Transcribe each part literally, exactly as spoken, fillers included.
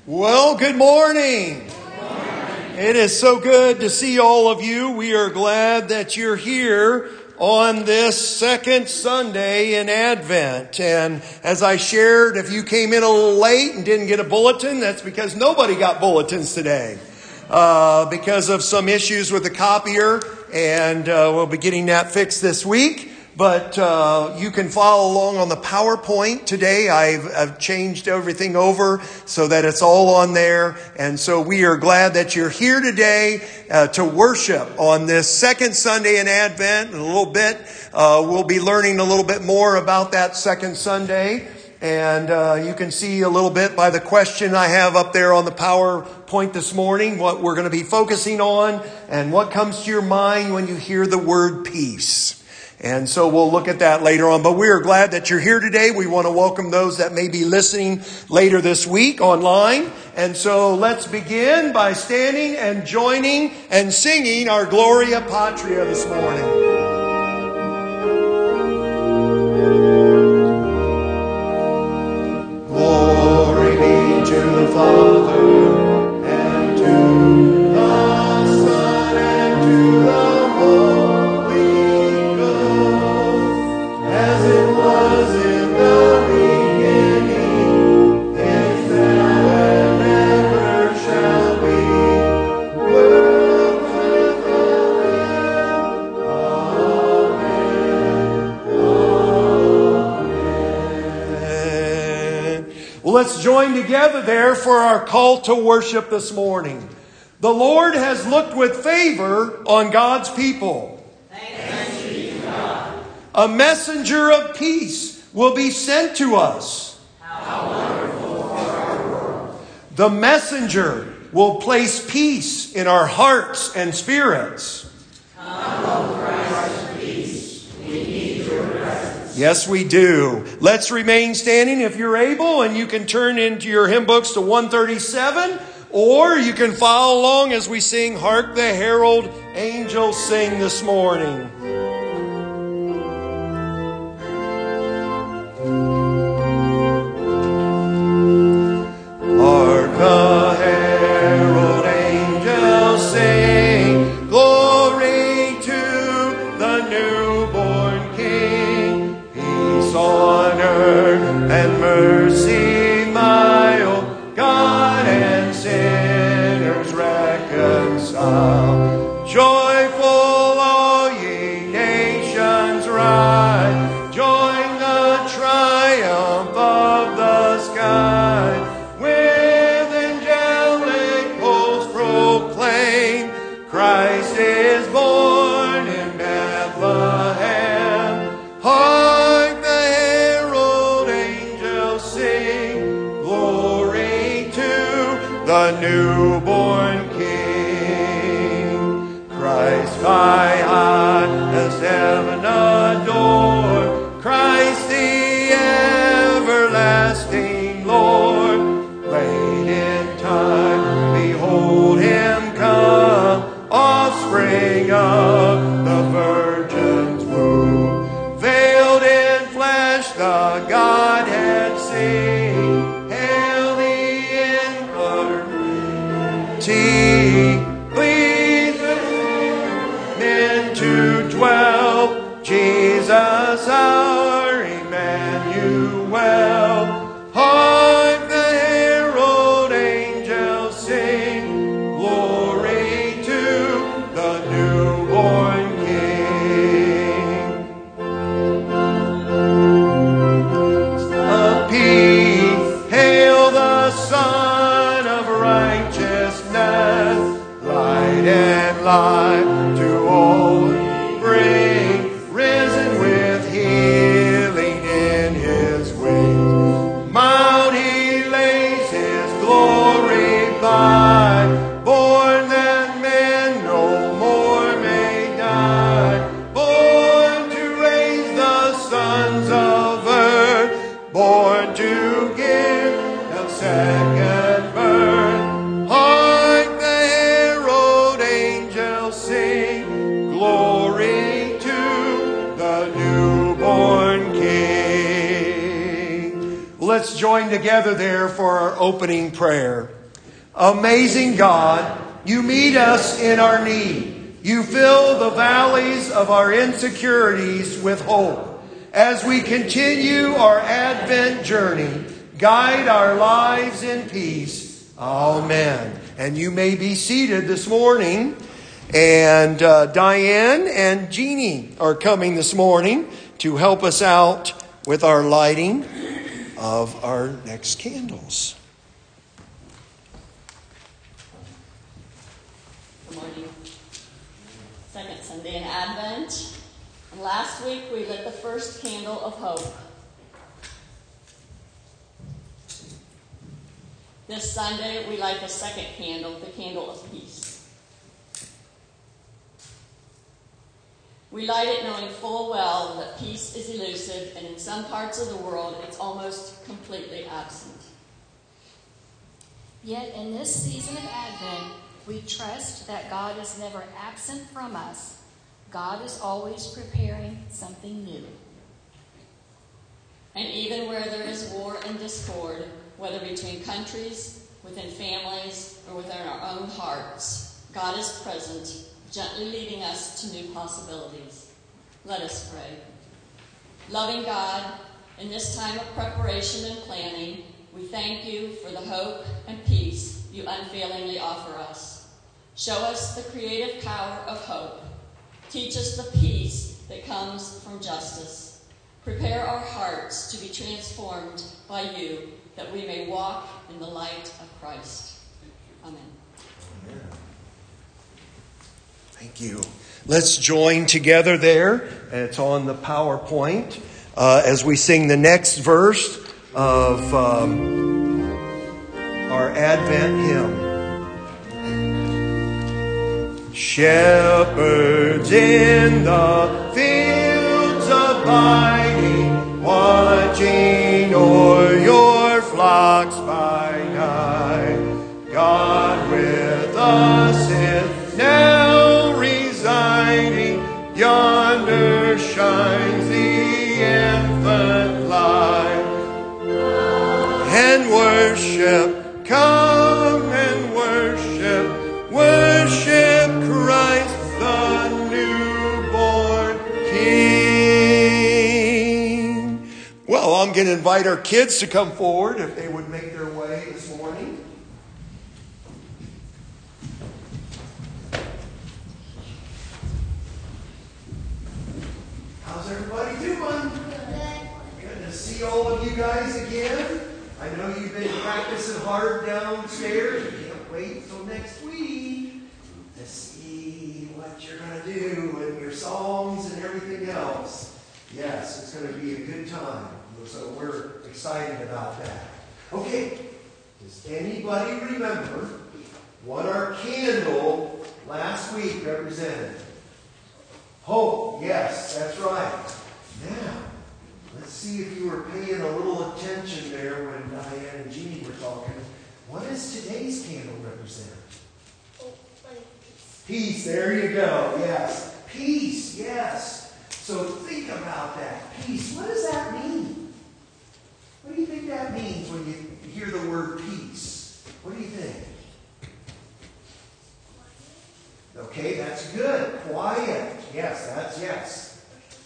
Well, good morning. Good morning. It is so good to see all of you. We are glad that you're here on this second Sunday in Advent. And as I shared, if you came in a little late and didn't get a bulletin, that's because nobody got bulletins today. Uh, because of some issues with the copier, and uh, we'll be getting that fixed this week. But uh, you can follow along on the PowerPoint today. I've, I've changed everything over so that it's all on there. And so we are glad that you're here today uh, to worship on this second Sunday in Advent. In a little bit, uh, we'll be learning a little bit more about that second Sunday. And uh, you can see a little bit by the question I have up there on the PowerPoint this morning, what we're going to be focusing on and what comes to your mind when you hear the word peace. And so we'll look at that later on. But we are glad that you're here today. We want to welcome those that may be listening later this week online. And so let's begin by standing and joining and singing our Gloria Patria this morning. Glory be to the Father, and to the Son, and to the Holy Ghost, as it was in the beginning, is now, and ever shall be, world without end. Amen. Amen. Well, let's join together there for our call to worship this morning. The Lord has looked with favor on God's people. Thanks be to God. A messenger of peace will be sent to us. How wonderful for our world. The messenger will place peace in our hearts and spirits. Come, O Christ of peace. We need your presence. Yes, we do. Let's remain standing if you're able, and you can turn into your hymn books to one thirty-seven, or you can follow along as we sing Hark the Herald Angels Sing this morning. Hark the herald angels sing, glory to the newborn King. Peace on earth and mercy mild, God and sinners reconcile. Joyful all ye nations rise, join the triumph of the sky. With angelic hosts proclaim, Christ is born in Bethlehem. Hark the herald angels sing, glory to the newborn King. Christ by highest heaven adored, Christ the everlasting Lord. Late in time, behold him come, offspring of the Virgin's womb. Veiled in flesh, the Godhead sing, hail the incarnate. Please men to twelve, Jesus our Emmanuel. Hark the herald angels sing, glory to the newborn King. Of peace, hail the Son of righteousness, light and life to all he bring, risen with healing in his wings. Mount he lays his glory by, born that men no more may die, born to raise the sons of earth, born to give the second birth. Hark the herald angels sing, glory to the newborn King. Let's join together there for our opening prayer. Amazing God, you meet us in our need. You fill the valleys of our insecurities with hope. As we continue our Advent journey, guide our lives in peace. Amen. And you may be seated this morning. And uh, Diane and Jeannie are coming this morning to help us out with our lighting of our next candles. Good morning. Second Sunday in Advent. And last week we lit the first candle of hope. This Sunday we light the second candle, the candle of peace. We light it knowing full well that peace is elusive, and in some parts of the world it's almost completely absent. Yet in this season of Advent, we trust that God is never absent from us. God is always preparing something new. And even where there is war and discord, whether between countries, within families, or within our own hearts, God is present, gently leading us to new possibilities. Let us pray. Loving God, in this time of preparation and planning, we thank you for the hope and peace you unfailingly offer us. Show us the creative power of hope. Teach us the peace that comes from justice. Prepare our hearts to be transformed by you, that we may walk in the light of Christ. Amen. Amen. Thank you. Let's join together there. It's on the PowerPoint uh, as we sing the next verse of um, our Advent hymn. Shepherds in the fields abiding, watching o'er your flocks by night. God with us is now residing, yonder shines the infant light. And worship, come and worship, worship Christ the newborn King. Well, I'm going to invite our kids to come forward if they would make their way this morning. How's everybody doing? Good to see all of you guys again. I know you've been practicing hard downstairs. You can't wait until next week to see what you're going to do and your songs and everything else. Yes, it's going to be a good time. So we're excited about that. Okay, does anybody remember what our candle last week represented? Hope. Yes, that's right. Now, let's see if you were paying a little attention there when Diane and Jeannie were talking. What does today's candle represent? Peace. There you go. Yes. Peace. Yes. So think about that. Peace. What does that mean? What do you think that means when you hear the word peace? What do you think? Okay, that's good. Quiet. Yes, that's yes.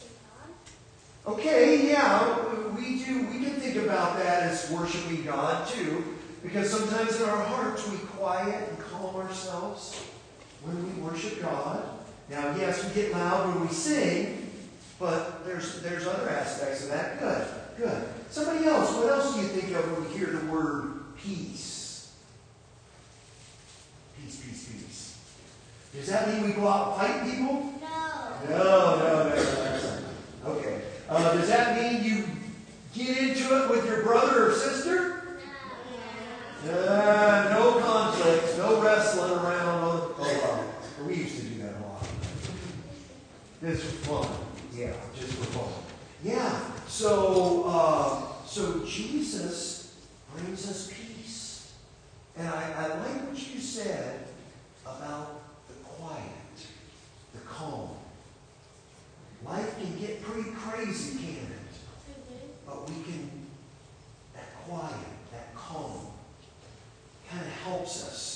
Okay, yeah, we do. We can think about that as worshiping God too, because sometimes in our hearts we quiet and calm ourselves when we worship God. Now, yes, we get loud when we sing, but there's there's other aspects of that. Good, good. Somebody else, what else do you think of when you hear the word peace? Peace, peace, peace. Does that mean we go out and fight people? No. No, no, no, no. Okay. Uh, does that mean you get into it with your brother or sister? No. Uh, no conflicts, no wrestling around. Oh, uh, we used to do that a lot. This was fun. Yeah, just for fun. Yeah. So, uh, so Jesus brings us peace, and I, I like what you said about the quiet, the calm. Life can get pretty crazy, can't it? But we can, that quiet, that calm, kind of helps us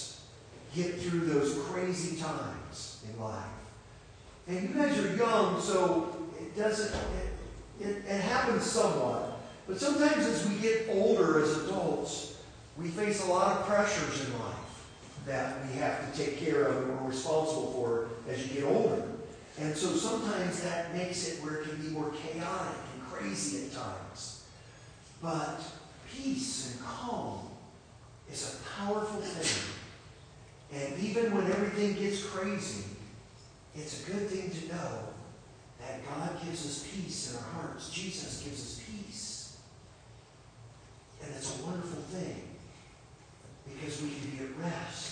get through those crazy times in life. And you guys are young, so it doesn't, it, it, it happens somewhat. But sometimes as we get older as adults, we face a lot of pressures in life that we have to take care of and we're responsible for as you get older. And so sometimes that makes it where it can be more chaotic and crazy at times. But peace and calm is a powerful thing. And even when everything gets crazy, it's a good thing to know that God gives us peace in our hearts. Jesus gives us peace. And it's a wonderful thing because we can be at rest.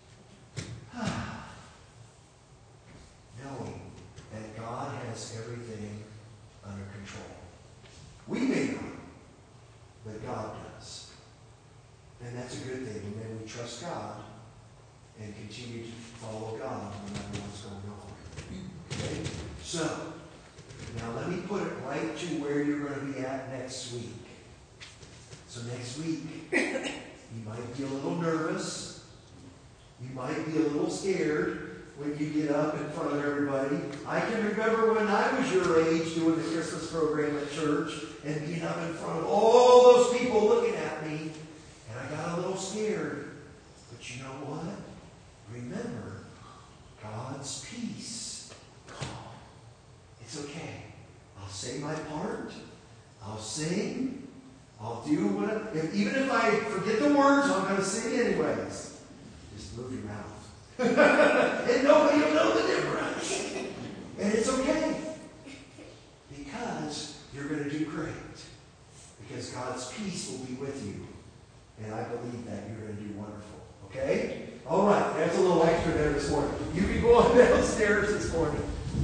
Knowing that God has everything under control. We may not, but God does. And that's a good thing. And then we trust God and continue to follow God no matter what's going on. Okay? So, now let me put it right to where you're going to be at next week. So next week, you might be a little nervous. You might be a little scared when you get up in front of everybody. I can remember when I was your age doing the Christmas program at church and being up in front of all those people looking at me. And I got a little scared. But you know what? Remember, God's peace. Calm. It's okay. I'll say my part. I'll sing. I'll do what I, if, even if I forget the words, I'm going to sing anyways. Just move your mouth. And nobody will know the difference. And it's okay. Because you're going to do great. Because God's peace will be with you. And I believe that you're going to do wonderful. Okay? All right. That's a little extra there this morning. You can go on downstairs this morning.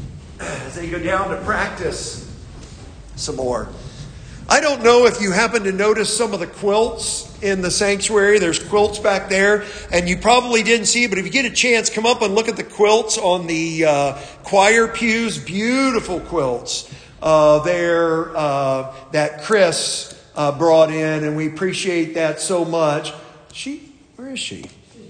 As they go down to practice some more. I don't know if you happen to notice some of the quilts in the sanctuary. There's quilts back there, and you probably didn't see it, but if you get a chance, come up and look at the quilts on the uh, choir pews. Beautiful quilts uh, there uh, that Chris uh, brought in, and we appreciate that so much. She, where is she?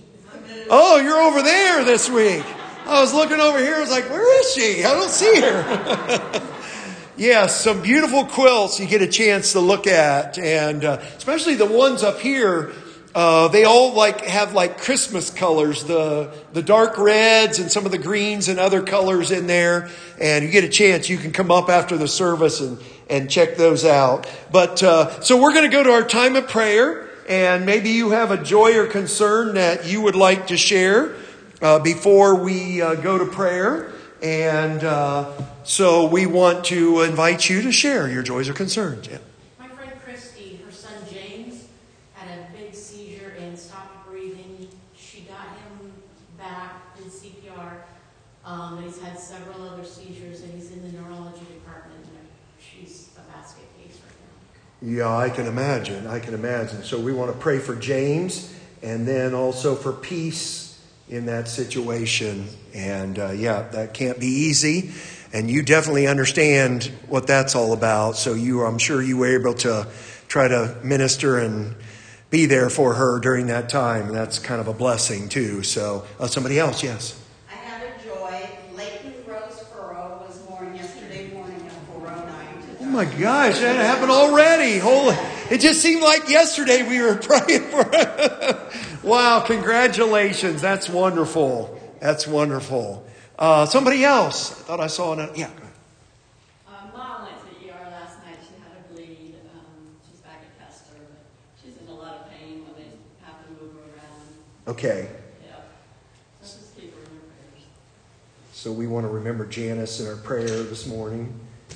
Oh, you're over there this week. I was looking over here. I was like, where is she? I don't see her. Yes, some beautiful quilts you get a chance to look at, and uh, especially the ones up here. Uh, they all like have like Christmas colors, the the dark reds and some of the greens and other colors in there. And you get a chance, you can come up after the service and and check those out. But uh, so we're going to go to our time of prayer, and maybe you have a joy or concern that you would like to share uh, before we uh, go to prayer. And uh, so we want to invite you to share your joys or concerns. Yeah. My friend Christy, her son James, had a big seizure and stopped breathing. She got him back, did C P R. Um, and he's had several other seizures, and he's in the neurology department. And she's a basket case right now. Yeah, I can imagine. I can imagine. So we want to pray for James and then also for peace in that situation. And uh, yeah, that can't be easy. And you definitely understand what that's all about. So you, I'm sure you were able to try to minister and be there for her during that time. And that's kind of a blessing too. So uh, somebody else, yes. I have a joy. Leighton Rose Furrow was born yesterday morning at four oh nine. Oh my gosh, that happened already. Holy, it just seemed like yesterday we were praying for her. Wow, congratulations. That's wonderful. That's wonderful. Uh, somebody else. I thought I saw another. Yeah, go ahead. Um, Mom went to E R last night. She had a bleed. Um, she's back at Kester, but she's in a lot of pain when they have to move her around. Okay. Yeah. So just keep her in your prayers. So we want to remember Janice in our prayer this morning,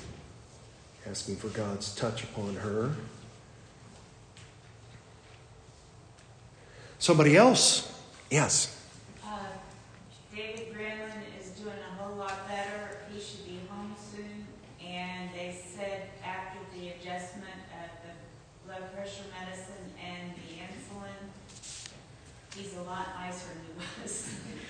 asking for God's touch upon her. Somebody else? Yes. Uh, David Gremlin is doing a whole lot better. He should be home soon. And they said after the adjustment of the blood pressure medicine and the insulin, he's a lot nicer than he was.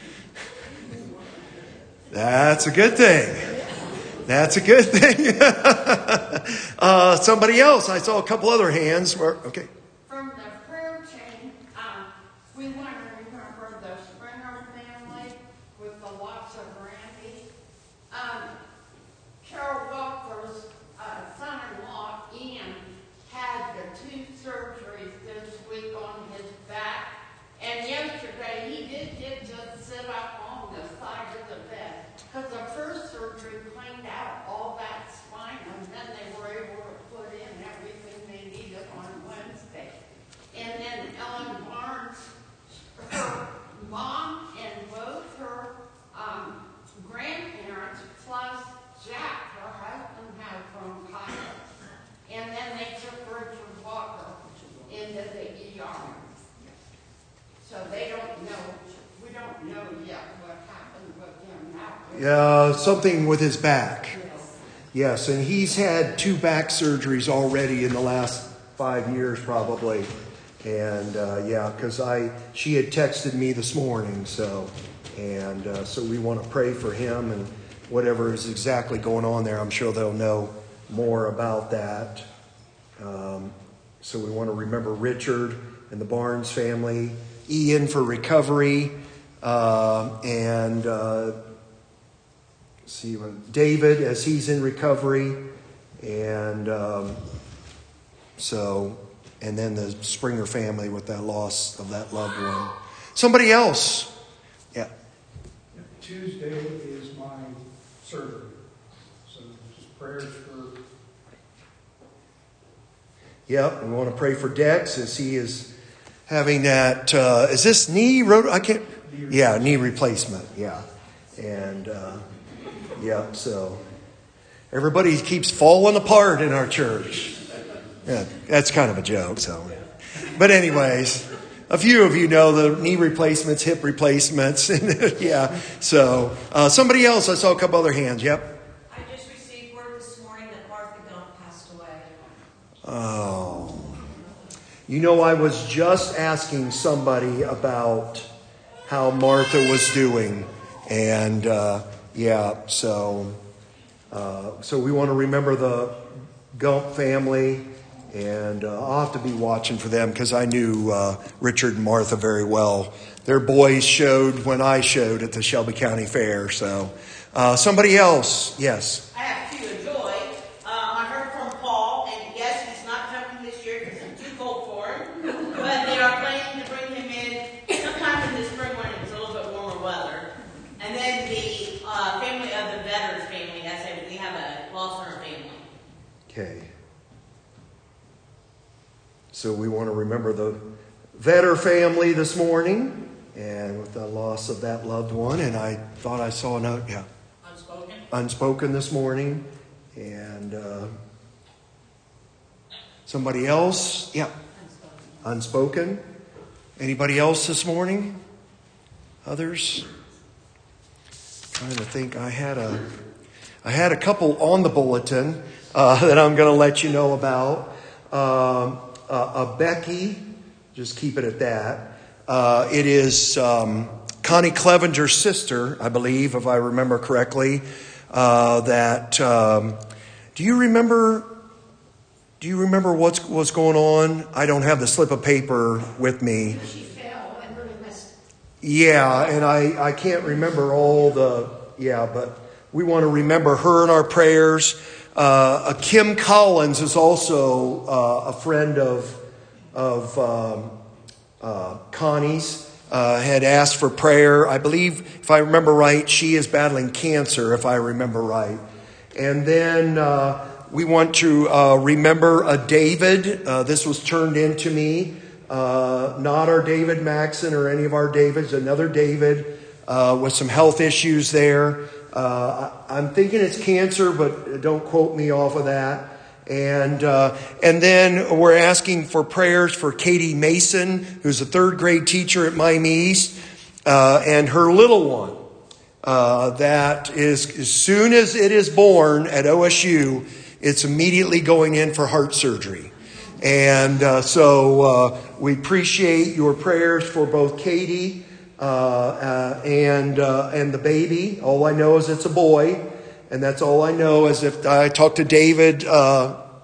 That's a good thing. That's a good thing. uh, somebody else. I saw a couple other hands. Where, okay. From the prayer chain, um, We want to remember the Springer family with the loss of Randy. Um, Carol Walker's uh, son-in-law, Ian, had the two surgeries this week on his back. And yesterday he did get to sit up on the side of the bed. Because the first surgery cleaned out all that spine, and then they were able to put in everything they needed on Wednesday. And then Ellen Barnes, her mom and both her um, grandparents, plus Jack, her husband, had bronchitis. And then they took Richard Walker into the E R. So they don't know, we don't know yet what happened with him now. Yeah, something with his back. Yes, and he's had two back surgeries already in the last five years probably. And uh, yeah, because I she had texted me this morning, so and uh, so we want to pray for him and whatever is exactly going on there. I'm sure they'll know more about that. Um, so we want to remember Richard and the Barnes family, Ian for recovery, uh, and uh, see David as he's in recovery, and um, so. And then the Springer family with that loss of that loved one. Somebody else. Yeah. Tuesday is my surgery. So just prayers for... Yep. We want to pray for Dex as he is having that... Uh, is this knee... Rot- I can't... Yeah, knee replacement. Yeah. And, uh, yeah, so... Everybody keeps falling apart in our church. Yeah, that's kind of a joke. So, but anyways, a few of you know the knee replacements, hip replacements, and yeah. So uh, somebody else, I saw a couple other hands. Yep. I just received word this morning that Martha Gump passed away. Oh, you know, I was just asking somebody about how Martha was doing, and uh, yeah. So, uh, so we want to remember the Gump family. And uh, I'll have to be watching for them because I knew uh, Richard and Martha very well. Their boys showed when I showed at the Shelby County Fair. So uh, somebody else, yes. I have two of joy. Um, I heard from Paul, and yes, he's not jumping this year because it's too cold for him. But they are planning to bring him in sometime in the spring when it's a little bit warmer weather. And then the uh, family of the veterans family, I said we have a loss in our family. Okay. So we want to remember the Vetter family this morning and with the loss of that loved one. And I thought I saw a note, yeah. Unspoken. Unspoken this morning. And uh, somebody else, yeah. Unspoken. Anybody else this morning? Others? Trying to think. I had a, I had a couple on the bulletin uh, that I'm going to let you know about. Um, Uh, uh, Becky, just keep it at that. Uh, it is um, Connie Clevenger's sister, I believe, if I remember correctly. Uh, that um, do you remember? Do you remember what's what's going on? I don't have the slip of paper with me. She fell and really missed. Yeah, and I I can't remember all the yeah, but we want to remember her in our prayers. Uh, Kim Collins is also uh, a friend of of um, uh, Connie's. Uh, had asked for prayer. I believe, if I remember right, she is battling cancer, if I remember right. And then uh, we want to uh, remember a David. Uh, this was turned in to me. Uh, not our David Maxon or any of our Davids. Another David uh, with some health issues there. Uh, I'm thinking it's cancer, but don't quote me off of that. And uh, and then we're asking for prayers for Katie Mason, who's a third grade teacher at Miami East, uh, and her little one. Uh, that is, as soon as it is born at O S U, it's immediately going in for heart surgery. And uh, so uh, we appreciate your prayers for both Katie Uh, uh, and uh, and the baby. All I know is it's a boy, and that's all I know. As if I talked to David uh,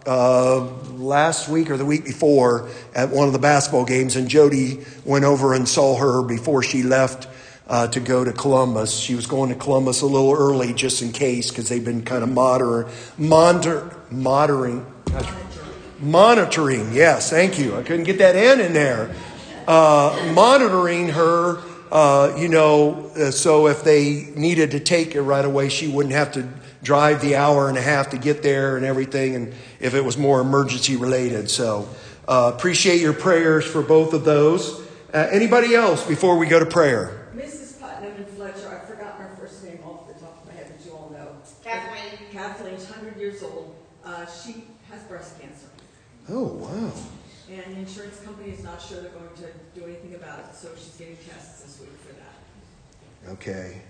uh, last week or the week before at one of the basketball games, and Jody went over and saw her before she left uh, to go to Columbus. She was going to Columbus a little early just in case, because they've been kind of moder- monitor- monitoring. Monitoring, yes, thank you. I couldn't get that N in there. Uh, monitoring her, uh, you know, uh, so if they needed to take her right away, she wouldn't have to drive the hour and a half to get there and everything, and if it was more emergency related. So uh, appreciate your prayers for both of those. Uh, anybody else before we go to prayer? Missus Putnam and Fletcher, I've forgotten her first name off the top of my head, but you all know. Kathleen. Kathleen's one hundred years old. Uh, she has breast cancer. Oh, wow. And the insurance company is not sure they're going to do anything about it, so she's getting tests this week for that. Okay.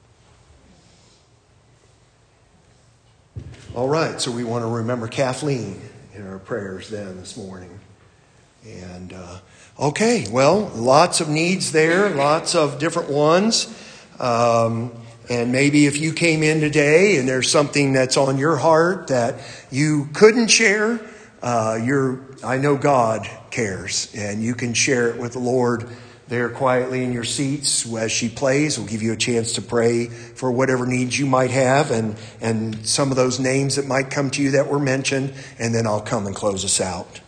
All right, so we want to remember Kathleen in our prayers then this morning. And, uh, okay, well, lots of needs there, lots of different ones. Um, and maybe if you came in today and there's something that's on your heart that you couldn't share, uh, you're, I know God cares, and you can share it with the Lord there quietly in your seats as she plays. We'll give you a chance to pray for whatever needs you might have, and, and some of those names that might come to you that were mentioned, and then I'll come and close us out.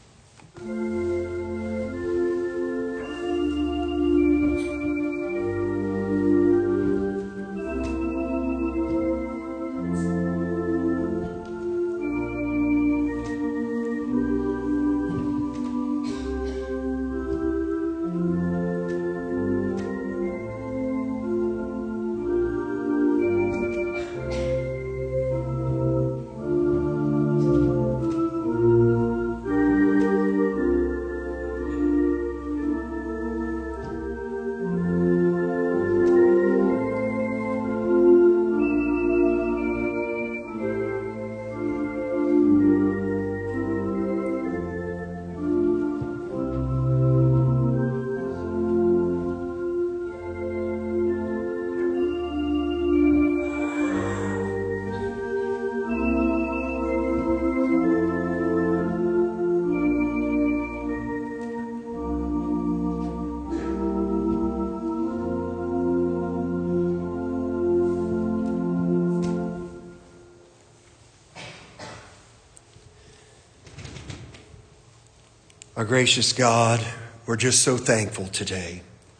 Our gracious God, we're just so thankful today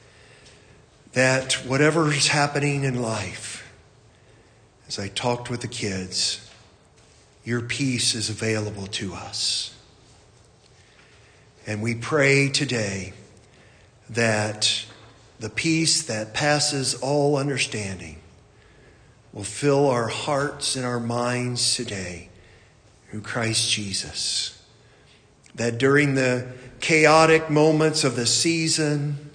that whatever is happening in life, as I talked with the kids, your peace is available to us. And we pray today that the peace that passes all understanding will fill our hearts and our minds today through Christ Jesus. That during the chaotic moments of the season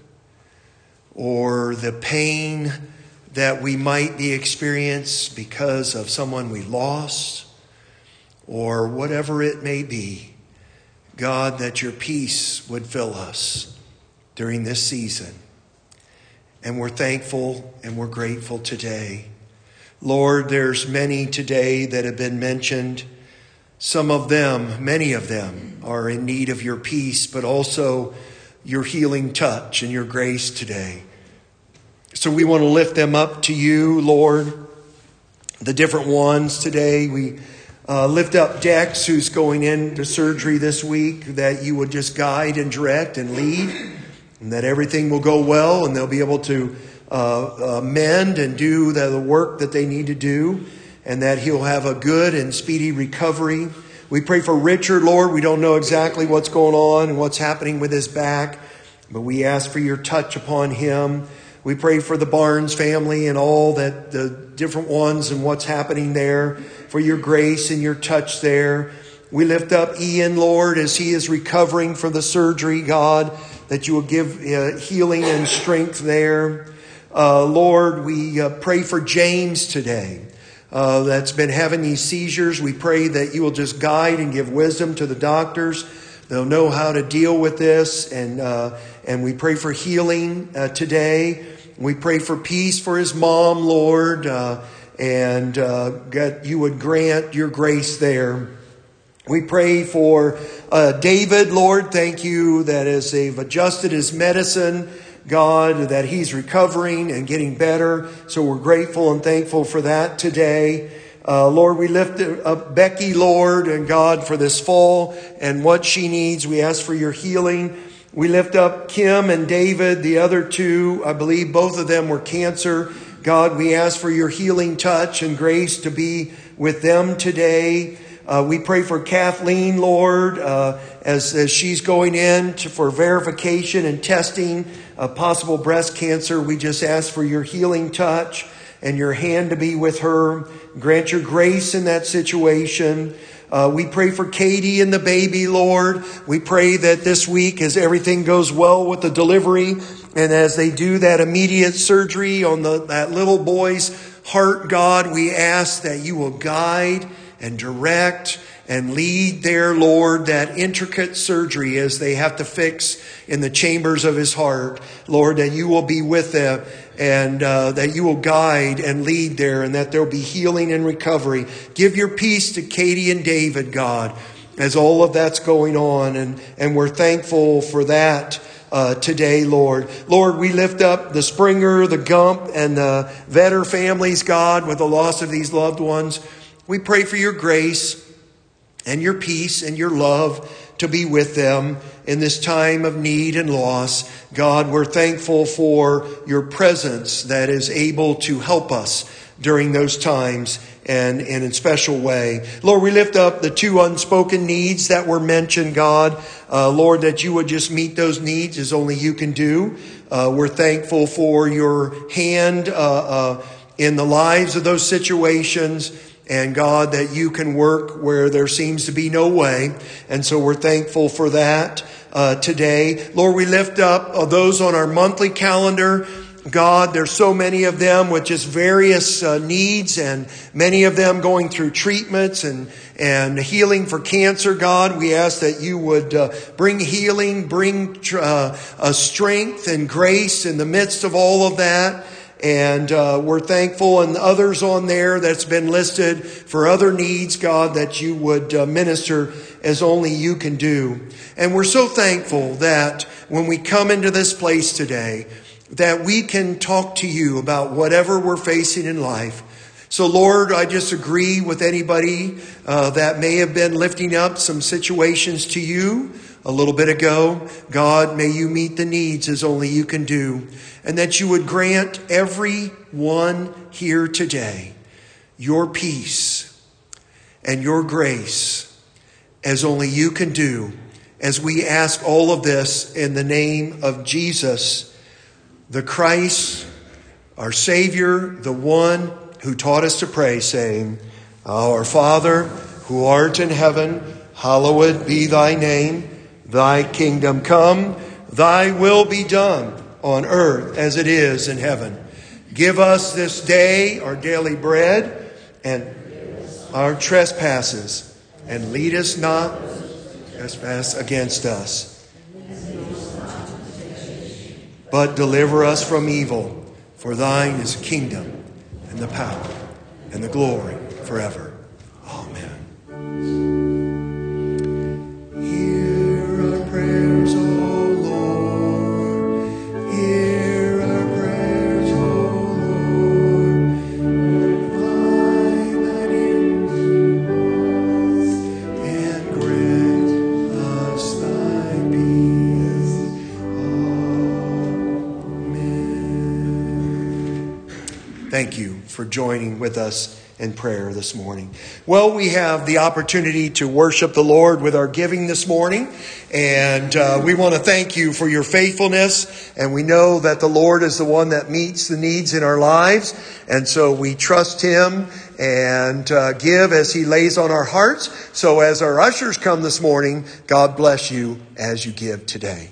or the pain that we might be experiencing because of someone we lost or whatever it may be, God, that your peace would fill us during this season. And we're thankful and we're grateful today. Lord, there's many today that have been mentioned. Some of them, many of them, are in need of your peace, but also your healing touch and your grace today. So we want to lift them up to you, Lord. The different ones today. We uh, lift up Dex, who's going into surgery this week, that you would just guide and direct and lead, and that everything will go well, and they'll be able to uh, uh, mend and do the, the work that they need to do, and that he'll have a good and speedy recovery. We pray for Richard, Lord. We don't know exactly what's going on and what's happening with his back, but we ask for your touch upon him. We pray for the Barnes family and all that, the different ones and what's happening there, for your grace and your touch there. We lift up Ian, Lord, as he is recovering from the surgery, God, that you will give uh, healing and strength there. Uh, Lord, we uh, pray for James today. Uh, that's been having these seizures. We pray that you will just guide and give wisdom to the doctors. They'll know how to deal with this. And uh, and we pray for healing uh, today. We pray for peace for his mom, Lord. Uh, and uh, God, you would grant your grace there. We pray for uh, David, Lord. Thank you that as they've adjusted his medicine, God, that he's recovering and getting better. So we're grateful and thankful for that today. Uh, Lord, we lift up Becky, Lord, and God, for this fall and what she needs. We ask for your healing. We lift up Kim and David, the other two. I believe both of them were cancer. God, we ask for your healing touch and grace to be with them today. Uh, we pray for Kathleen, Lord, uh, as, as she's going in to, for verification and testing of possible breast cancer. We just ask for your healing touch and your hand to be with her. Grant your grace in that situation. Uh, we pray for Katie and the baby, Lord. We pray that this week, as everything goes well with the delivery, and as they do that immediate surgery on the, that little boy's heart, God, we ask that you will guide and direct and lead there, Lord, that intricate surgery as they have to fix in the chambers of his heart. Lord, that you will be with them and uh, that you will guide and lead there, and that there will be healing and recovery. Give your peace to Katie and David, God, as all of that's going on. And, and we're thankful for that uh, today, Lord. Lord, we lift up the Springer, the Gump, and the Vetter families, God, with the loss of these loved ones. We pray for your grace and your peace and your love to be with them in this time of need and loss. God, we're thankful for your presence that is able to help us during those times and, and in a special way. Lord, we lift up the two unspoken needs that were mentioned, God. Uh, Lord, that you would just meet those needs as only you can do. Uh, we're thankful for your hand uh, uh, in the lives of those situations. And God, that you can work where there seems to be no way. And so we're thankful for that uh, today. Lord, we lift up uh, those on our monthly calendar. God, there's so many of them with just various uh, needs, and many of them going through treatments and, and healing for cancer. God, we ask that you would uh, bring healing, bring uh, uh, strength and grace in the midst of all of that. And uh, we're thankful, and others on there that's been listed for other needs, God, that you would uh, minister as only you can do. And we're so thankful that when we come into this place today, that we can talk to you about whatever we're facing in life. So, Lord, I just agree with anybody uh, that may have been lifting up some situations to you a little bit ago. God, may you meet the needs as only you can do. And that you would grant everyone here today your peace and your grace as only you can do. As we ask all of this in the name of Jesus, the Christ, our Savior, the one who taught us to pray, saying, Our Father, who art in heaven, hallowed be thy name. Thy kingdom come, thy will be done on earth as it is in heaven. Give us this day our daily bread and our trespasses, and lead us not trespass against us, but deliver us from evil. For thine is the kingdom and the power and the glory forever. Amen. Hear our prayers, O Lord. Hear our prayers, O Lord. Find thine ears and grant us thy peace. Amen. Thank you for joining with us in prayer this morning. Well, we have the opportunity to worship the Lord with our giving this morning, and uh, we want to thank you for your faithfulness, and we know that the Lord is the one that meets the needs in our lives, and so we trust him and uh, give as he lays on our hearts. So as our ushers come this morning, God bless you as you give today.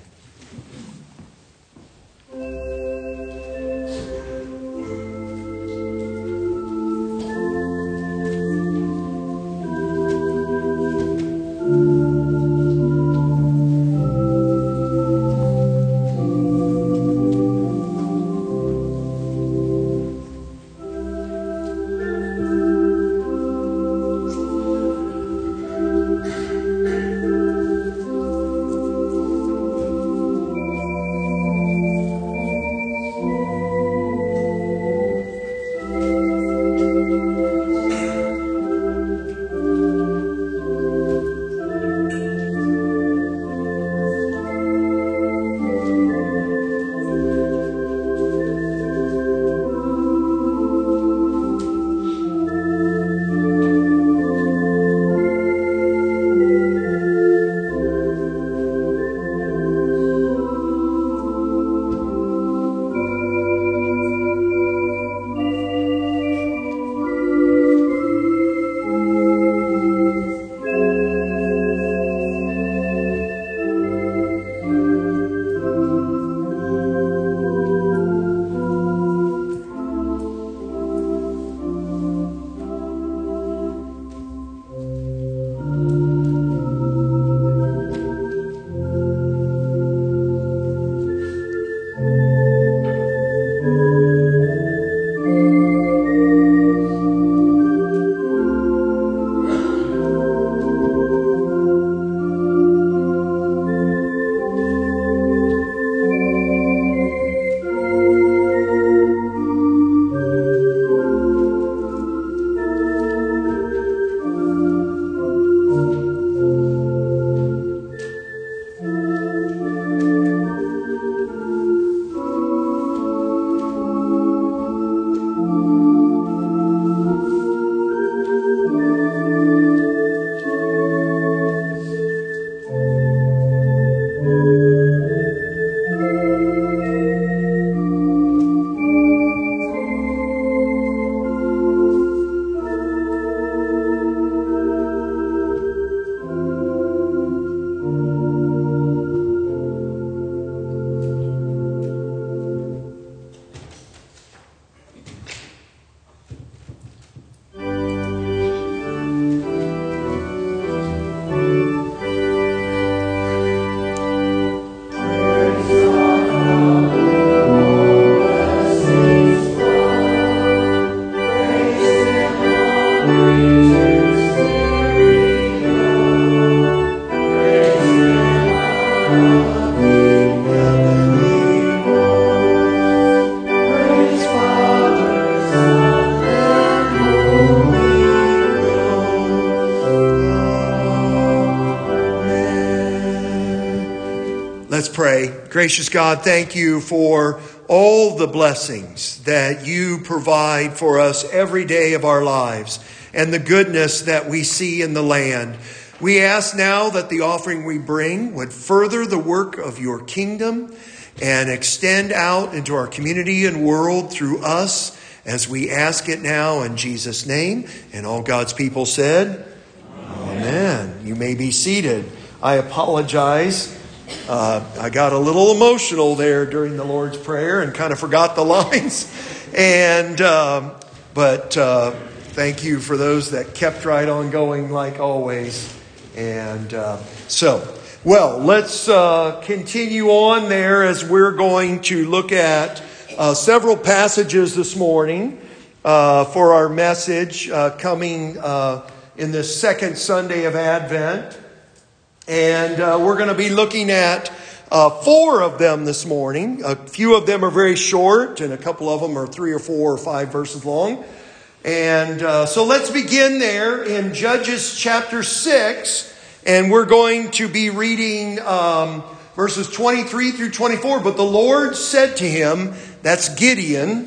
pray. Gracious God, thank you for all the blessings that you provide for us every day of our lives and the goodness that we see in the land. We ask now that the offering we bring would further the work of your kingdom and extend out into our community and world through us as we ask it now in Jesus' name. And all God's people said, Amen. Amen. You may be seated. I apologize. Uh, I got a little emotional there during the Lord's Prayer and kind of forgot the lines. And um, but uh, thank you for those that kept right on going like always. And uh, so, well, let's uh, continue on there as we're going to look at uh, several passages this morning uh, for our message uh, coming uh, in this second Sunday of Advent. And uh, we're going to be looking at uh, four of them this morning. A few of them are very short, and a couple of them are three or four or five verses long. And uh, so let's begin there in Judges chapter six. And we're going to be reading um, verses twenty-three through twenty-four. But the Lord said to him, that's Gideon,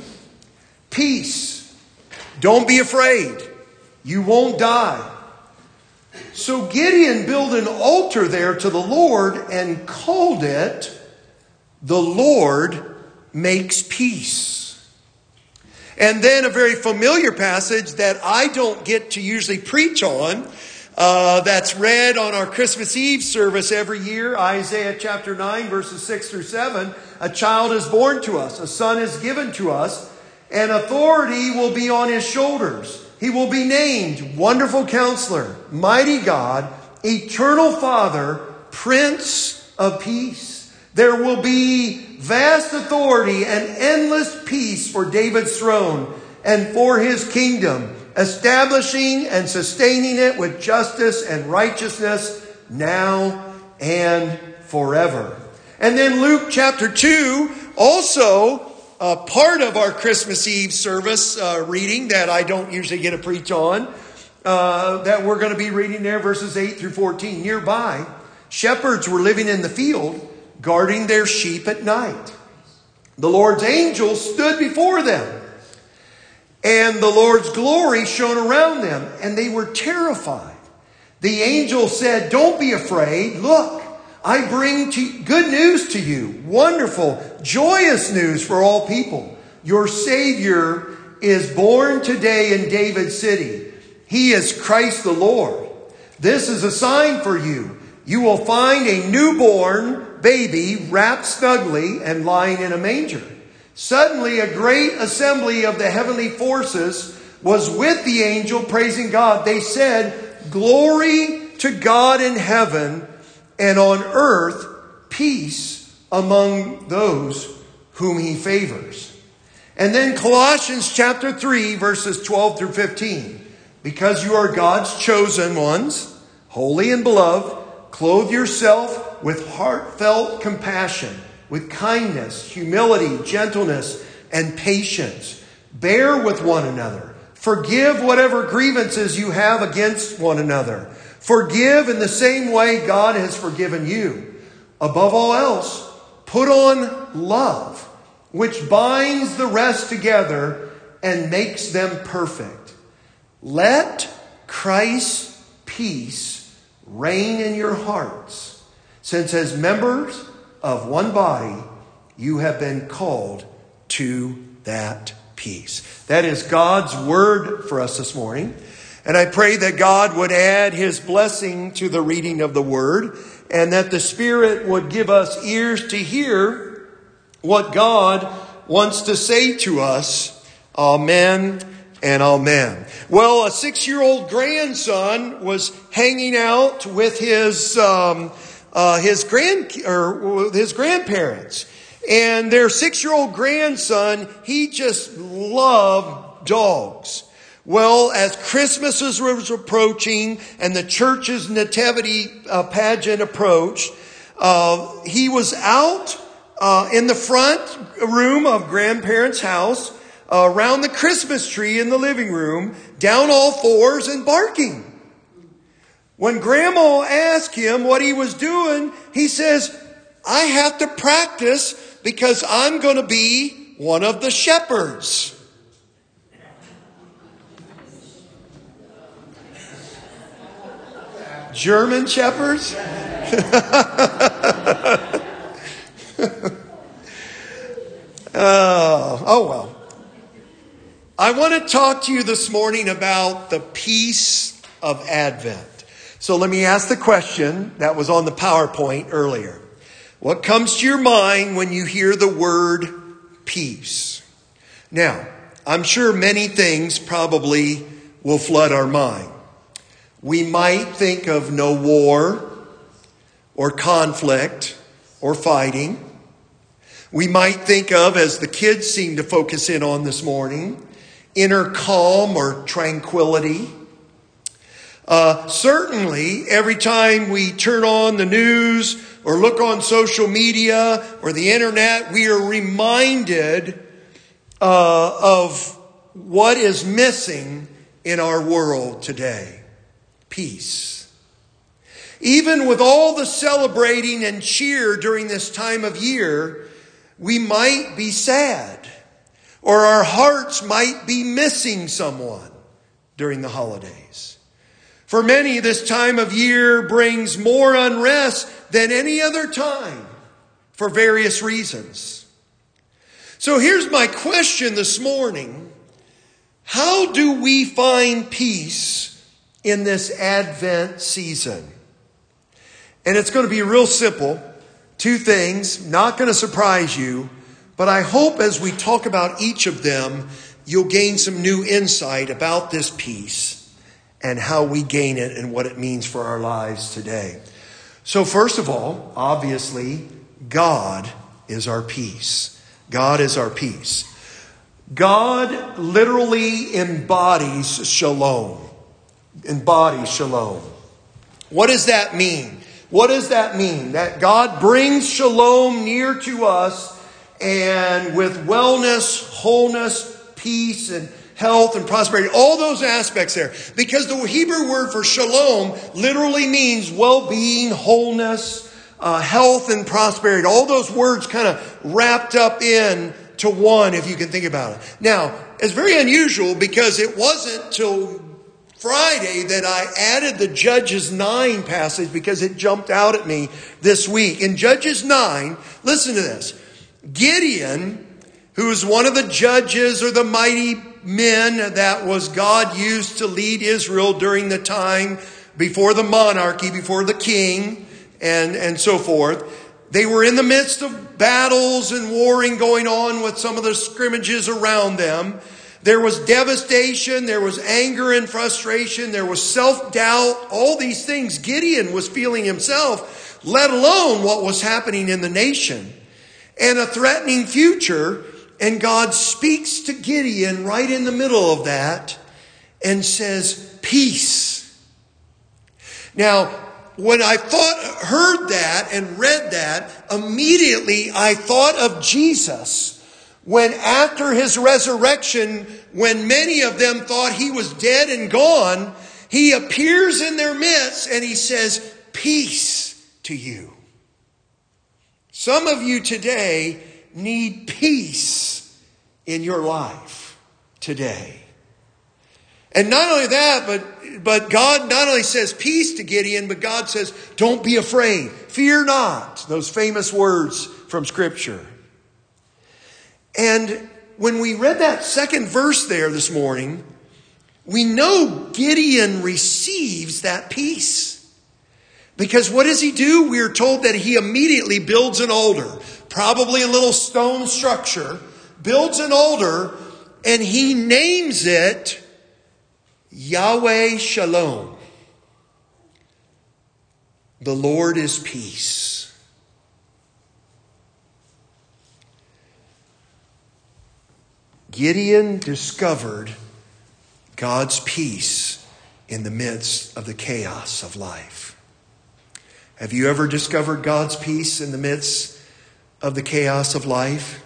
peace, don't be afraid, you won't die. So Gideon built an altar there to the Lord and called it, the Lord makes peace. And then a very familiar passage that I don't get to usually preach on, uh, that's read on our Christmas Eve service every year, Isaiah chapter nine, verses six through seven. A child is born to us, a son is given to us, and authority will be on his shoulders. He will be named Wonderful Counselor, Mighty God, Eternal Father, Prince of Peace. There will be vast authority and endless peace for David's throne and for his kingdom, establishing and sustaining it with justice and righteousness now and forever. And then Luke chapter two, also Uh, part of our Christmas Eve service uh, reading that I don't usually get to preach on, uh, that we're going to be reading there, verses eight through fourteen. Nearby, shepherds were living in the field, guarding their sheep at night. The Lord's angel stood before them, and the Lord's glory shone around them, and they were terrified. The angel said, don't be afraid. Look, I bring to good news to you, wonderful, joyous news for all people. Your Savior is born today in David's city. He is Christ the Lord. This is a sign for you. You will find a newborn baby wrapped snugly and lying in a manger. Suddenly a great assembly of the heavenly forces was with the angel praising God. They said, glory to God in heaven, and on earth, peace among those whom he favors. And then Colossians chapter three, verses twelve through fifteen. Because you are God's chosen ones, holy and beloved, clothe yourself with heartfelt compassion, with kindness, humility, gentleness, and patience. Bear with one another. Forgive whatever grievances you have against one another. Forgive in the same way God has forgiven you. Above all else, put on love, which binds the rest together and makes them perfect. Let Christ's peace reign in your hearts, since as members of one body, you have been called to that peace. That is God's word for us this morning. And I pray that God would add his blessing to the reading of the word, and that the Spirit would give us ears to hear what God wants to say to us. Amen and amen. Well, a six-year-old grandson was hanging out with his um, uh, his grand or his grandparents, and their six-year-old grandson, he just loved dogs. Well, as Christmas was approaching and the church's nativity uh, pageant approached, uh, he was out uh, in the front room of grandparents' house, uh, around the Christmas tree in the living room, down all fours and barking. When Grandma asked him what he was doing, he says, I have to practice because I'm going to be one of the shepherds. German shepherds? oh, oh well. I want to talk to you this morning about the peace of Advent. So let me ask the question that was on the PowerPoint earlier. What comes to your mind when you hear the word peace? Now, I'm sure many things probably will flood our mind. We might think of no war or conflict or fighting. We might think of, as the kids seem to focus in on this morning, inner calm or tranquility. Uh, certainly, every time we turn on the news or look on social media or the internet, we are reminded uh, of what is missing in our world today. Peace. Even with all the celebrating and cheer during this time of year, we might be sad, or our hearts might be missing someone during the holidays. For many, this time of year brings more unrest than any other time for various reasons. So here's my question this morning. How do we find peace in this Advent season? And it's going to be real simple. Two things, not going to surprise you, but I hope as we talk about each of them, you'll gain some new insight about this peace and how we gain it and what it means for our lives today. So first of all, obviously, God is our peace. God is our peace. God literally embodies shalom. Embodies shalom. What does that mean? What does that mean? That God brings shalom near to us, and with wellness, wholeness, peace, and health and prosperity, all those aspects there. Because the Hebrew word for shalom literally means well-being, wholeness, uh, health, and prosperity. All those words kind of wrapped up in to one, if you can think about it. Now, it's very unusual because it wasn't till Friday that I added the Judges nine passage because it jumped out at me this week. In Judges nine, listen to this. Gideon, who is one of the judges or the mighty men that was God used to lead Israel during the time before the monarchy, before the king, and, and so forth. They were in the midst of battles and warring going on with some of the scrimmages around them. There was devastation, there was anger and frustration, there was self-doubt, all these things Gideon was feeling himself, let alone what was happening in the nation. And a threatening future, and God speaks to Gideon right in the middle of that and says, peace. Now, when I thought, heard that and read that, immediately I thought of Jesus. When after his resurrection, when many of them thought he was dead and gone, he appears in their midst and he says, peace to you. Some of you today need peace in your life today. And not only that, but, but God not only says peace to Gideon, but God says, don't be afraid. Fear not. Those famous words from Scripture. And when we read that second verse there this morning, we know Gideon receives that peace. Because what does he do? We are told that he immediately builds an altar, probably a little stone structure, builds an altar, and he names it Yahweh Shalom. The Lord is peace. Gideon discovered God's peace in the midst of the chaos of life. Have you ever discovered God's peace in the midst of the chaos of life?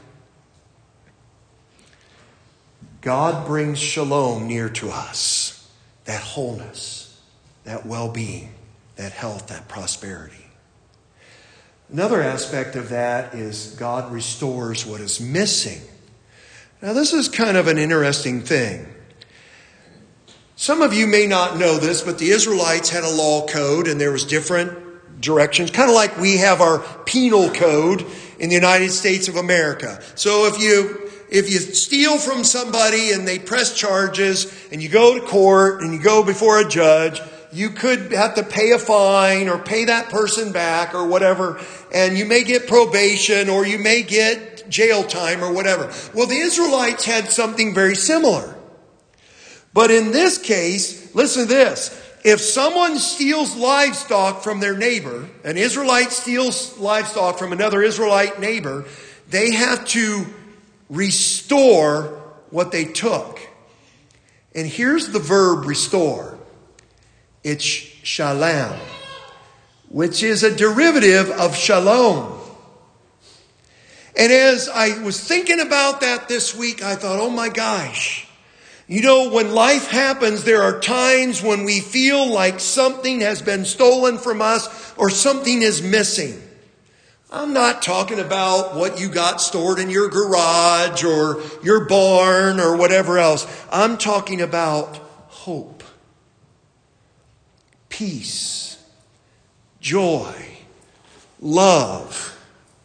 God brings shalom near to us, that wholeness, that well-being, that health, that prosperity. Another aspect of that is God restores what is missing. Now, this is kind of an interesting thing. Some of you may not know this, but the Israelites had a law code, and there was different directions, kind of like we have our penal code in the United States of America. So if you if you steal from somebody and they press charges and you go to court and you go before a judge, you could have to pay a fine or pay that person back or whatever, and you may get probation or you may get jail time or whatever. Well, the Israelites had something very similar. But in this case, listen to this. If someone steals livestock from their neighbor, an Israelite steals livestock from another Israelite neighbor, they have to restore what they took. And here's the verb restore. It's shalom, which is a derivative of shalom. And as I was thinking about that this week, I thought, oh my gosh. You know, when life happens, there are times when we feel like something has been stolen from us or something is missing. I'm not talking about what you got stored in your garage or your barn or whatever else. I'm talking about hope, peace, joy, love.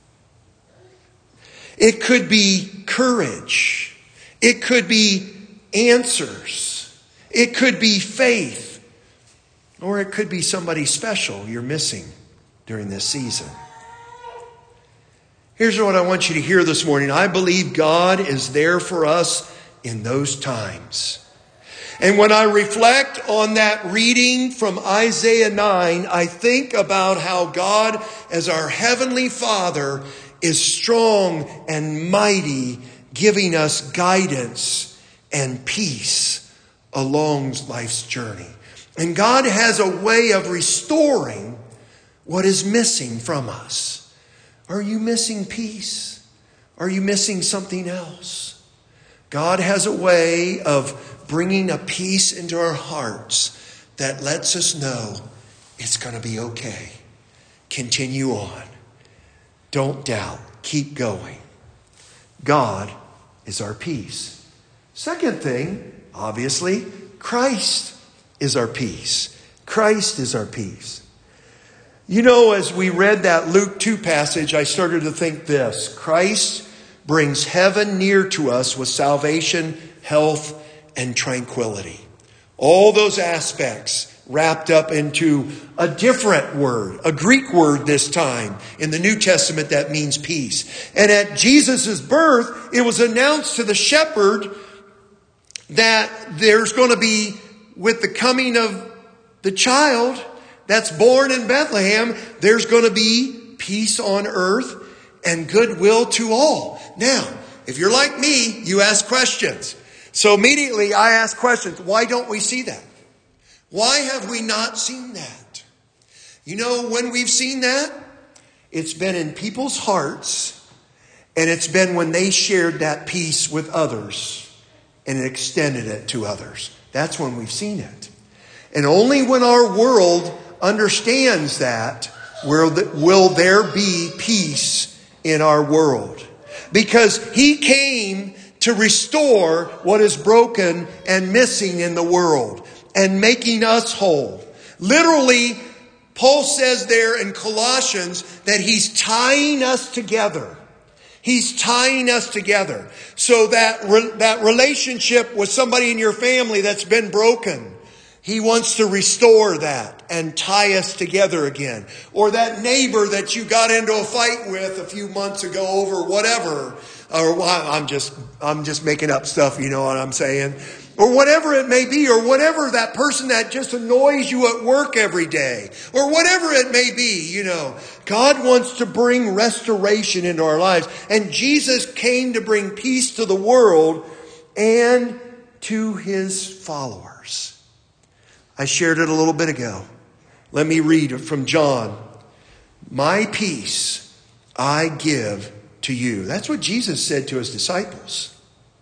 It could be courage. It could be answers. It could be faith. Or it could be somebody special you're missing during this season. Here's what I want you to hear this morning. I believe God is there for us in those times. And when I reflect on that reading from Isaiah nine, I think about how God, as our Heavenly Father, is strong and mighty, giving us guidance and peace along life's journey. And God has a way of restoring what is missing from us. Are you missing peace? Are you missing something else? God has a way of bringing a peace into our hearts that lets us know it's going to be okay. Continue on. Don't doubt. Keep going. God is our peace. Second thing, obviously, Christ is our peace. Christ is our peace. You know, as we read that Luke two passage, I started to think this. Christ brings heaven near to us with salvation, health, and tranquility. All those aspects wrapped up into a different word, a Greek word this time in the New Testament that means peace. And at Jesus' birth, it was announced to the shepherd that there's going to be, with the coming of the child that's born in Bethlehem, there's going to be peace on earth and goodwill to all. Now, if you're like me, you ask questions. So immediately I ask questions. Why don't we see that? Why have we not seen that? You know when we've seen that? It's been in people's hearts, and it's been when they shared that peace with others and extended it to others. That's when we've seen it. And only when our world understands that will, will there be peace in our world. Because he came to restore what is broken and missing in the world and making us whole. Literally, Paul says there in Colossians that he's tying us together. He's tying us together. So that, re- that relationship with somebody in your family that's been broken, he wants to restore that and tie us together again. Or that neighbor that you got into a fight with a few months ago over whatever. Or well, I'm just I'm just making up stuff, you know what I'm saying? Or whatever it may be, or whatever that person that just annoys you at work every day. Or whatever it may be, you know. God wants to bring restoration into our lives. And Jesus came to bring peace to the world and to his followers. I shared it a little bit ago. Let me read from John. My peace I give to you. That's what Jesus said to his disciples.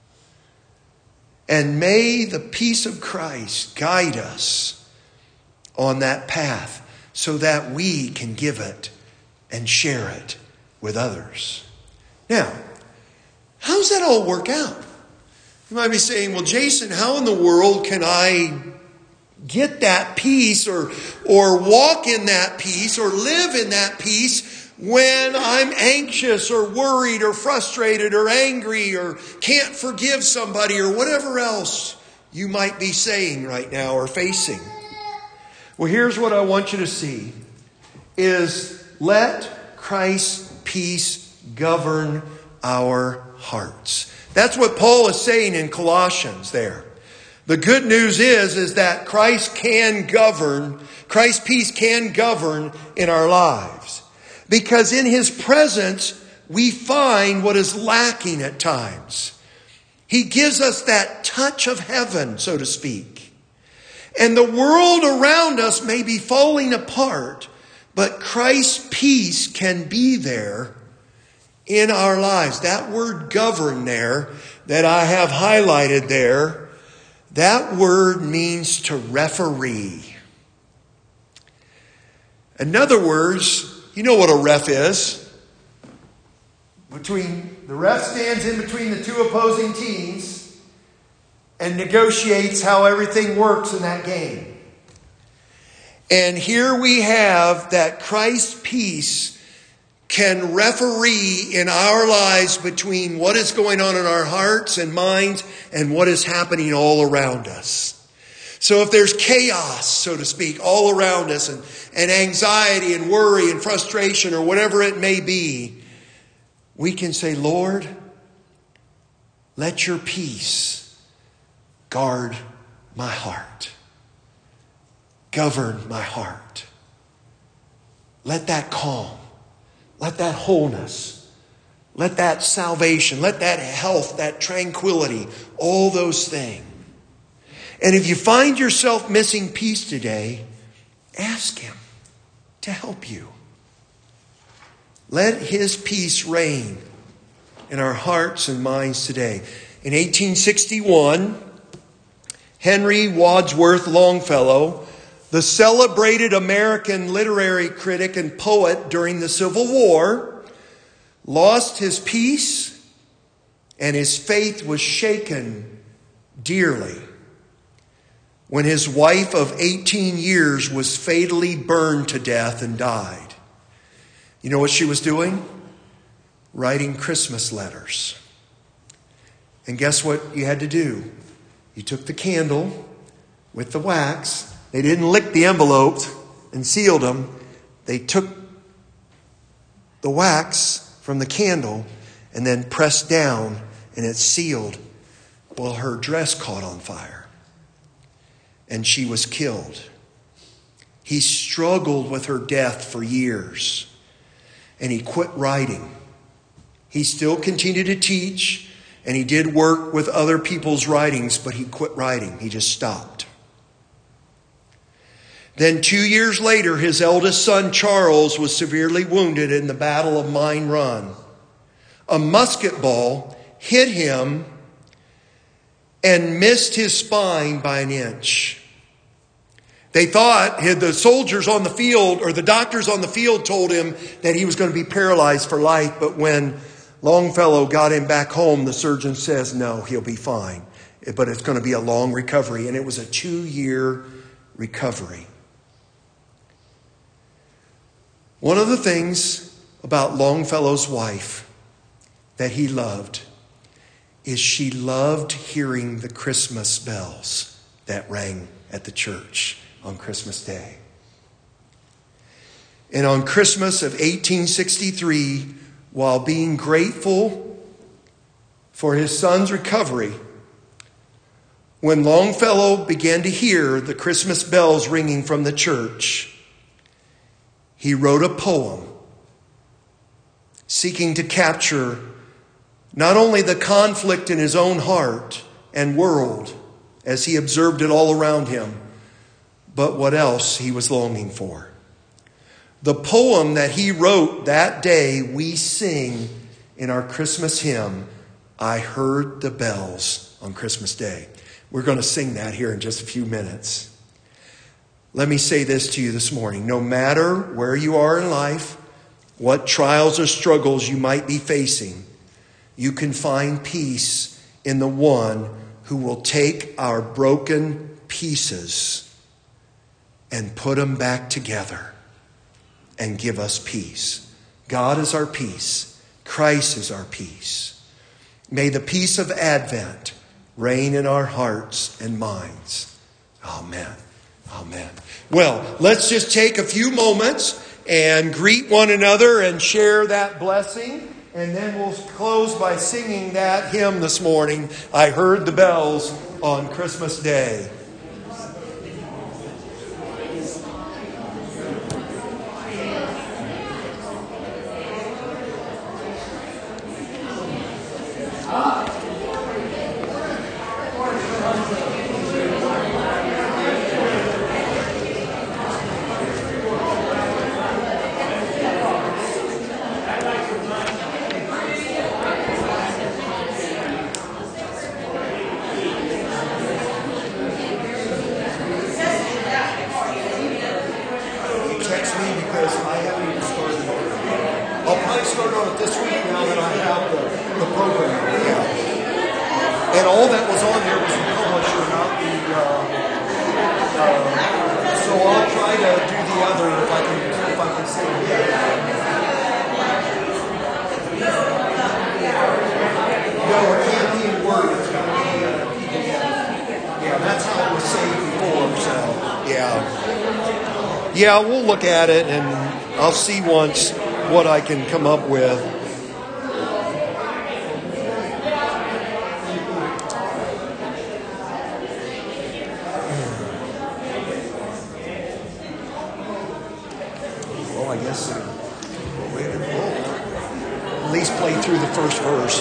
And may the peace of Christ guide us on that path so that we can give it and share it with others. Now, how does that all work out? You might be saying, well, Jason, how in the world can I get that peace or, or walk in that peace or live in that peace when I'm anxious or worried or frustrated or angry or can't forgive somebody or whatever else you might be saying right now or facing? Well, here's what I want you to see is let Christ's peace govern our hearts. That's what Paul is saying in Colossians there. The good news is, is that Christ can govern, Christ's peace can govern in our lives. Because in His presence, we find what is lacking at times. He gives us that touch of heaven, so to speak. And the world around us may be falling apart, but Christ's peace can be there in our lives. That word govern there that I have highlighted there, that word means to referee. In other words, you know what a ref is. Between the ref stands in between the two opposing teams and negotiates how everything works in that game. And here we have that Christ's peace can referee in our lives between what is going on in our hearts and minds and what is happening all around us. So if there's chaos, so to speak, all around us and, and anxiety and worry and frustration or whatever it may be, we can say, Lord, let your peace guard my heart. Govern my heart. Let that calm. Let that wholeness, let that salvation, let that health, that tranquility, all those things. And if you find yourself missing peace today, ask Him to help you. Let His peace reign in our hearts and minds today. In eighteen sixty-one, Henry Wadsworth Longfellow, the celebrated American literary critic and poet during the Civil War, lost his peace and his faith was shaken dearly when his wife of eighteen years was fatally burned to death and died. You know what she was doing? Writing Christmas letters. And guess what you had to do? You took the candle with the wax. They didn't lick the envelopes and sealed them. They took the wax from the candle and then pressed down and it sealed. Well, her dress caught on fire and she was killed. He struggled with her death for years and he quit writing. He still continued to teach and he did work with other people's writings, but he quit writing. He just stopped. Then two years later, his eldest son, Charles, was severely wounded in the Battle of Mine Run. A musket ball hit him and missed his spine by an inch. They thought, the soldiers on the field, or the doctors on the field told him that he was going to be paralyzed for life. But when Longfellow got him back home, the surgeon says, no, he'll be fine. But it's going to be a long recovery. And it was a two-year recovery. One of the things about Longfellow's wife that he loved is she loved hearing the Christmas bells that rang at the church on Christmas Day. And on Christmas of eighteen sixty-three, while being grateful for his son's recovery, when Longfellow began to hear the Christmas bells ringing from the church, he wrote a poem seeking to capture not only the conflict in his own heart and world as he observed it all around him, but what else he was longing for. The poem that he wrote that day, we sing in our Christmas hymn, I Heard the Bells on Christmas Day. We're going to sing that here in just a few minutes. Let me say this to you this morning. No matter where you are in life, what trials or struggles you might be facing, you can find peace in the one who will take our broken pieces and put them back together and give us peace. God is our peace. Christ is our peace. May the peace of Advent reign in our hearts and minds. Amen. Amen. Well, let's just take a few moments and greet one another and share that blessing. And then we'll close by singing that hymn this morning, I Heard the Bells on Christmas Day. Yeah, we'll look at it and I'll see once what I can come up with. Well, I guess we'll at least play through the first verse.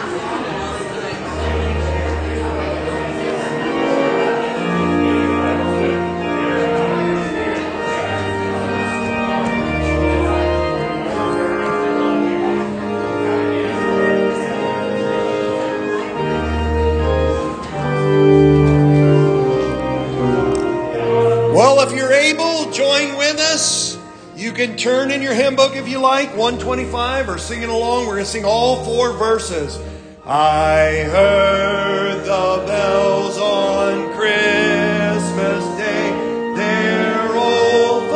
You can turn in your hymn book if you like, one twenty-five, or sing it along. We're going to sing all four verses. I heard the bells on Christmas Day, their old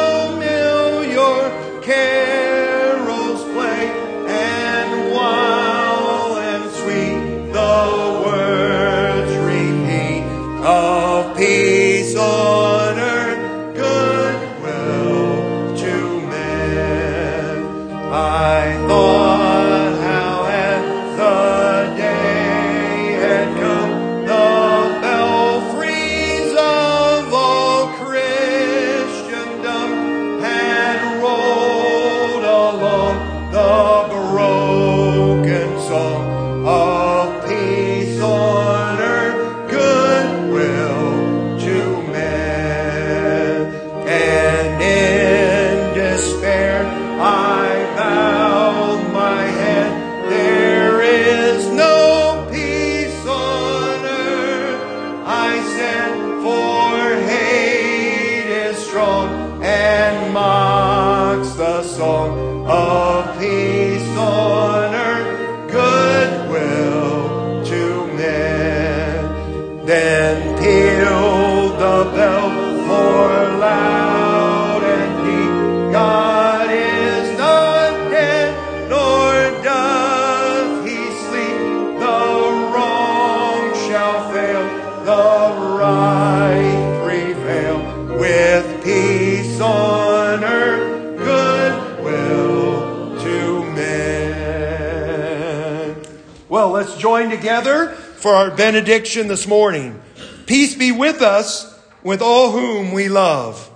familiar carols play, and wild and sweet the words repeat of peace on earth, goodwill to men. I thought how at the day had come the belfries of all Christendom had rolled along the broken song of peace on earth, goodwill to men. And in despair I bowed my head. There is no peace on earth, I said, for hate is strong and mocks the song of peace on earth, goodwill to men. Then pealed the bell more loud and deep, God is not dead, nor doth he sleep. The wrong shall fail, the right prevail, with peace on earth, goodwill to men. Well, let's join together for our benediction this morning. Peace be with us, with all whom we love.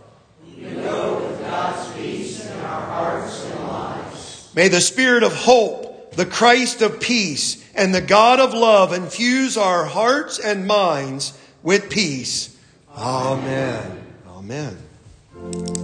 May the Spirit of hope, the Christ of peace, and the God of love infuse our hearts and minds with peace. Amen. Amen.